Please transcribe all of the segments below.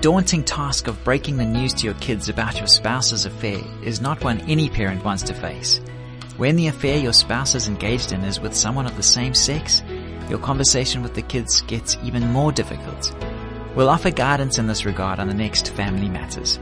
daunting task of breaking the news to your kids about your spouse's affair is not one any parent wants to face. When the affair your spouse is engaged in is with someone of the same sex, your conversation with the kids gets even more difficult. We'll offer guidance in this regard on the next Family Matters.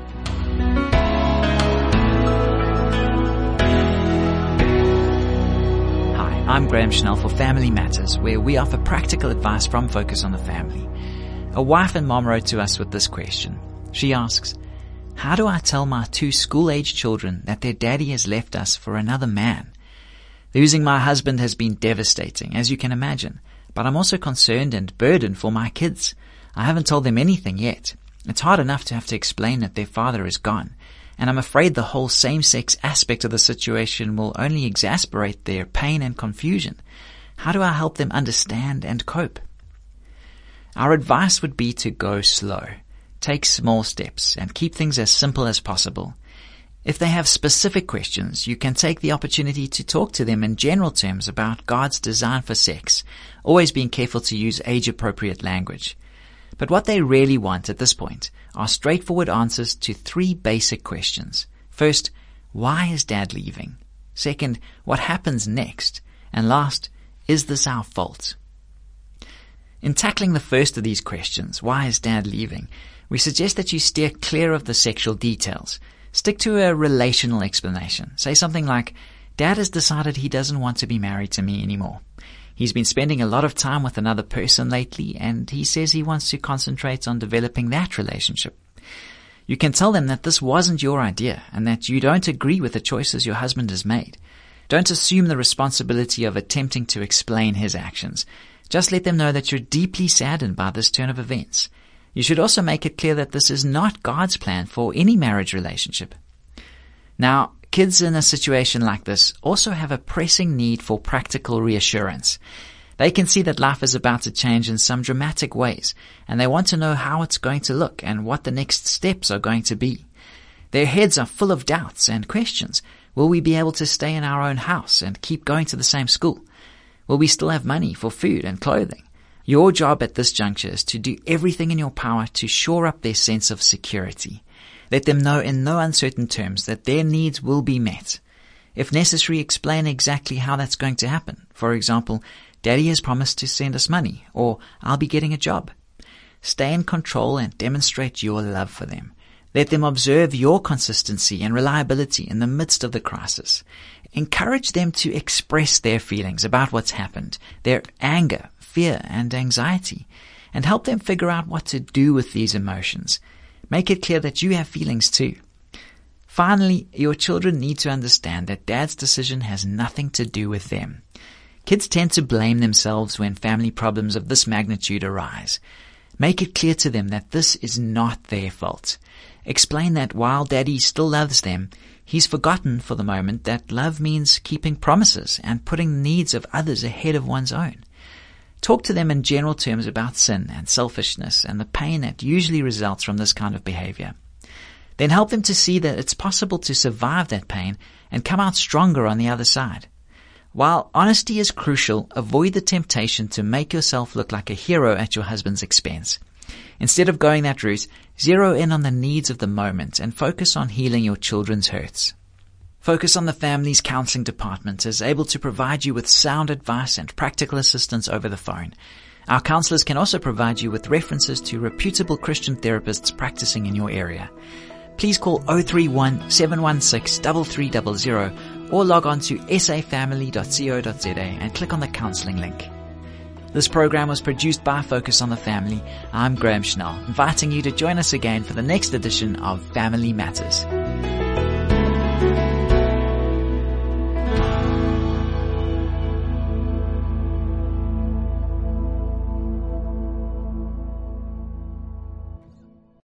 Hi, I'm Graham Schnell for Family Matters, where we offer practical advice from Focus on the Family. A wife and mom wrote to us with this question. She asks, how do I tell my 2 school-age children that their daddy has left us for another man? Losing my husband has been devastating, as you can imagine, but I'm also concerned and burdened for my kids. I haven't told them anything yet. It's hard enough to have to explain that their father is gone, and I'm afraid the whole same-sex aspect of the situation will only exacerbate their pain and confusion. How do I help them understand and cope? Our advice would be to go slow, take small steps, and keep things as simple as possible. If they have specific questions, you can take the opportunity to talk to them in general terms about God's design for sex, always being careful to use age-appropriate language. But what they really want at this point are straightforward answers to 3 basic questions. First, why is Dad leaving? Second, what happens next? And last, is this our fault? In tackling the first of these questions, why is Dad leaving, we suggest that you steer clear of the sexual details. Stick to a relational explanation. Say something like, Dad has decided he doesn't want to be married to me anymore. He's been spending a lot of time with another person lately, and he says he wants to concentrate on developing that relationship. You can tell them that this wasn't your idea and that you don't agree with the choices your husband has made. Don't assume the responsibility of attempting to explain his actions. Just let them know that you're deeply saddened by this turn of events. You should also make it clear that this is not God's plan for any marriage relationship. Now, kids in a situation like this also have a pressing need for practical reassurance. They can see that life is about to change in some dramatic ways, and they want to know how it's going to look and what the next steps are going to be. Their heads are full of doubts and questions. Will we be able to stay in our own house and keep going to the same school? Will we still have money for food and clothing? Your job at this juncture is to do everything in your power to shore up their sense of security. Let them know in no uncertain terms that their needs will be met. If necessary, explain exactly how that's going to happen. For example, Daddy has promised to send us money, or I'll be getting a job. Stay in control and demonstrate your love for them. Let them observe your consistency and reliability in the midst of the crisis. Encourage them to express their feelings about what's happened, their anger, fear, and anxiety, and help them figure out what to do with these emotions. Make it clear that you have feelings too. Finally, your children need to understand that Dad's decision has nothing to do with them. Kids tend to blame themselves when family problems of this magnitude arise. Make it clear to them that this is not their fault. Explain that while Daddy still loves them, he's forgotten for the moment that love means keeping promises and putting the needs of others ahead of one's own. Talk to them in general terms about sin and selfishness and the pain that usually results from this kind of behavior. Then help them to see that it's possible to survive that pain and come out stronger on the other side. While honesty is crucial, avoid the temptation to make yourself look like a hero at your husband's expense. Instead of going that route, zero in on the needs of the moment and focus on healing your children's hurts. Focus on the Family's Counseling Department is able to provide you with sound advice and practical assistance over the phone. Our counselors can also provide you with references to reputable Christian therapists practicing in your area. Please call 031-716-3300 or log on to safamily.co.za and click on the counseling link. This program was produced by Focus on the Family. I'm Graham Schnell, inviting you to join us again for the next edition of Family Matters.